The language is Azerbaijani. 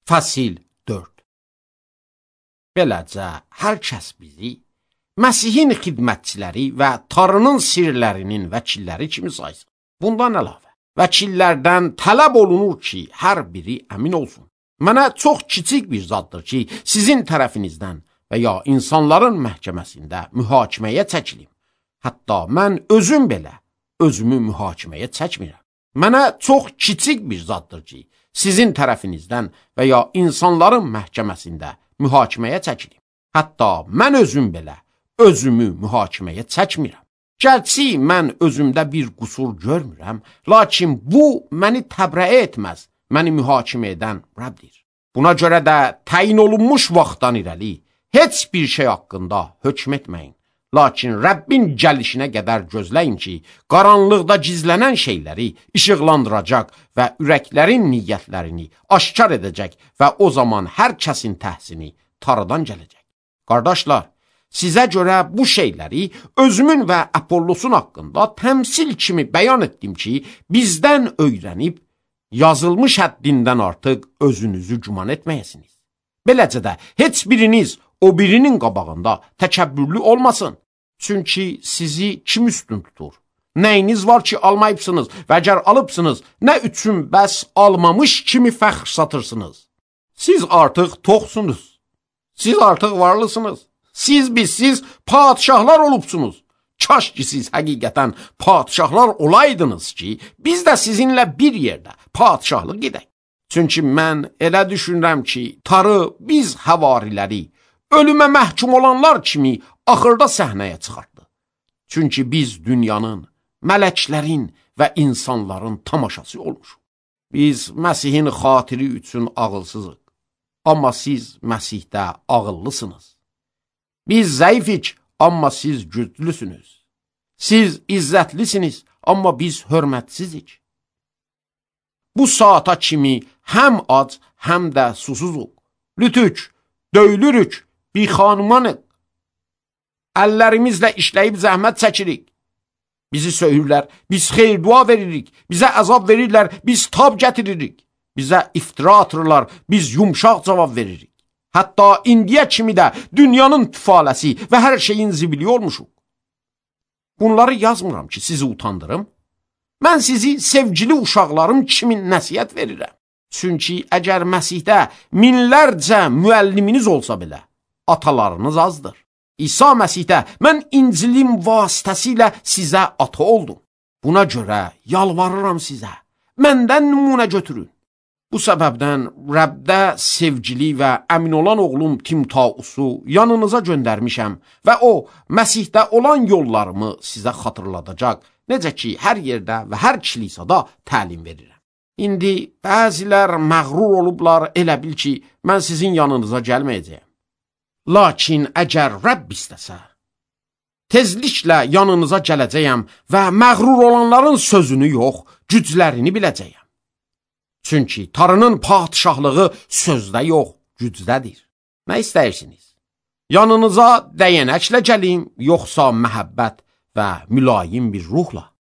Fəsil 4. Beləcə, hər kəs bizi Məsihin xidmətçiləri və Tanrının sirlərinin vəkilləri kimi saysın. Bundan əlavə, vəkillərdən tələb olunur ki, hər biri əmin olsun. Mənə çox kiçik bir zaddır ki, sizin tərəfinizdən və ya insanların məhkəməsində mühakiməyə çəkilim. Hətta mən özüm belə özümü mühakiməyə çəkmirəm. Mənə çox kiçik bir zaddır ki, sizin tərəfinizdən və ya insanların məhkəməsində mühakiməyə çəkilim. Hətta mən özüm belə özümü mühakiməyə çəkmirəm. Gərçi mən özümdə bir qüsur görmürəm, lakin bu məni təbrəə etməz, məni mühakimə edən Rəbdir. Buna görə də təyin olunmuş vaxtdan irəli heç bir şey haqqında hökm etməyin. Lakin Rəbbin gəlişinə qədər gözləyin ki, qaranlıqda gizlənən şeyləri işıqlandıracaq və ürəklərin niyyətlərini aşkar edəcək və o zaman hər kəsin təhsini Tanrıdan gələcək. Qardaşlar, sizə görə bu şeyləri özümün və Apollosun haqqında təmsil kimi bəyan etdim ki, bizdən öyrənib, yazılmış həddindən artıq özünüzü güman etməyəsiniz. Beləcə də heç biriniz o birinin qabağında təkəbbürlü olmasın. Çünki sizi kim üstün tutur? Nəyiniz var ki, almayıbsınız və əgər alıbsınız, nə üçün bəs almamış kimi fəxr satırsınız? Siz artıq toxsunuz. Siz artıq varlısınız. Siz padişahlar olubsunuz. Kaş ki siz həqiqətən padişahlar olaydınız ki, biz də sizinlə bir yerdə padişahlıq edək. Çünki mən elə düşünürəm ki, Tanrı biz həvariləri ölümə məhkum olanlar kimi axırda səhnəyə çıxartdı. Çünki biz dünyanın, mələklərin və insanların tamaşası olmuşuq. Biz Məsihin xatiri üçün ağılsızıq, amma siz Məsihdə ağıllısınız. Biz zəifik, amma siz güclüsünüz. Siz izzətlisiniz, amma biz hörmətsizik. Bu saata kimi həm ac, həm də susuzuq. Lütük, döyülürük, bixanımanıq. Əllərimizlə işləyib zəhmət çəkirik. Bizi söyürlər, biz xeyir dua veririk. Bizə əzab verirlər, biz tab gətiririk. Bizə iftira atırlar, biz yumşaq cavab veririk. Hətta indiyə kimi də dünyanın tüfaləsi və hər şeyin zibili olmuşuq. Bunları yazmıram ki, sizi utandırım. Mən sizi sevgili uşaqlarım kimi nəsihət verirəm. Çünki əgər Məsihdə minlərcə müəlliminiz olsa belə, atalarınız azdır. İsa Məsihdə mən İncilim vasitəsilə sizə ata oldum. Buna görə yalvarıram sizə, məndən nümunə götürün. Bu səbəbdən Rəbdə sevgili və əmin olan oğlum Timotausu yanınıza göndərmişəm və o, Məsihdə olan yollarımı sizə xatırladacaq, necə ki, hər yerdə və hər kilisada təlim verirəm. İndi bəzilər məğrur olublar, elə bil ki, mən sizin yanınıza gəlməyəcəyəm. Lakin əgər Rəbb istəsə, tezliklə yanınıza gələcəyəm və məğrur olanların sözünü yox, güclərini biləcəyəm. Çünki Tanrının padişahlığı sözdə yox, gücdədir. Nə istəyirsiniz? Yanınıza dəyənəklə gəlim, yoxsa məhəbbət və mülayim bir ruhla?